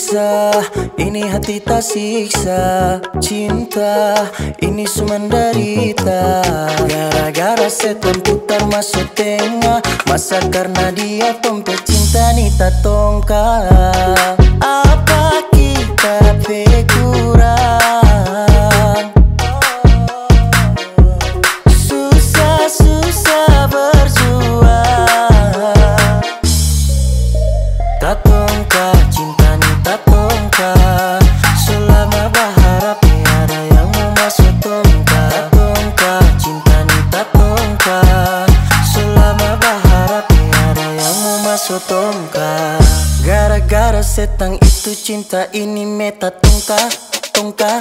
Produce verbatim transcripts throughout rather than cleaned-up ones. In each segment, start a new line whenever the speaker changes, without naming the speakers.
siksa, ini hati tak siksa. Cinta, ini semua menderita. Gara-gara setan putar masuk tengah. Masa karena dia tompe cinta ni tak tongkar. Apa kita kurang? Susah-susah berjuang. Tak tongkar, cinta ni tak tongkar. Selama berharap tiada yang mau masuk tongkar. Tak tongkar, cinta ni tak tongkar. Selama berharap tiada yang mau masuk tongkar. Gara-gara setang itu cinta ini meta tongkar, tongkar.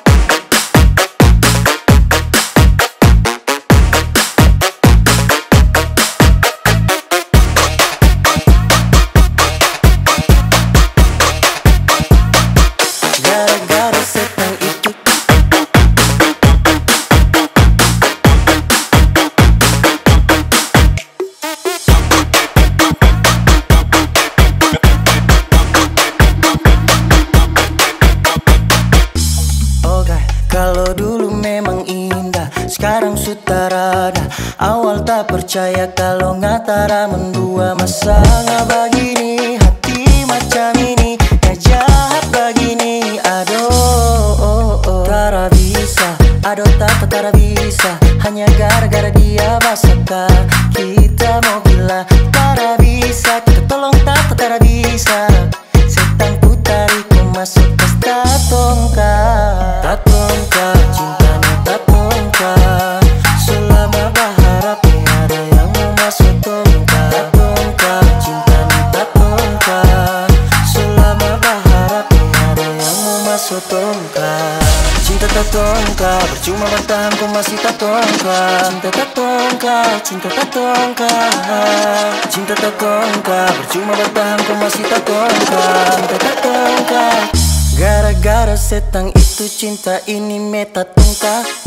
Kalau dulu memang indah, sekarang sudah rada. Awal tak percaya kalau ngatara mendua. Masa nggak begini, hati macam ini, nggak jahat begini. Aduh, oh, oh. Tara bisa, aduh tak tara bisa. Hanya gara-gara dia basaka, kita mau gila. Tara bisa, kita tolong tak tara bisa. Setan putariku masuk ke tongkar. Tak tongkar, cinta ni tak tongkar. Selama berharap tiada yang mau masuk tongkar. Tak tongkar, cinta ni tak tongkar. Selama berharap tiada yang mau masuk tongkar. Cinta tak tongkar, percuma bertahan kau masih tak tongkar. Cinta tak tongkar, cinta tak tongkar. Cinta tak tongkar, percuma bertahan kau masih tak tongkar. Cinta tak tongkar. Gara-gara setang itu cinta ini meta tongkar.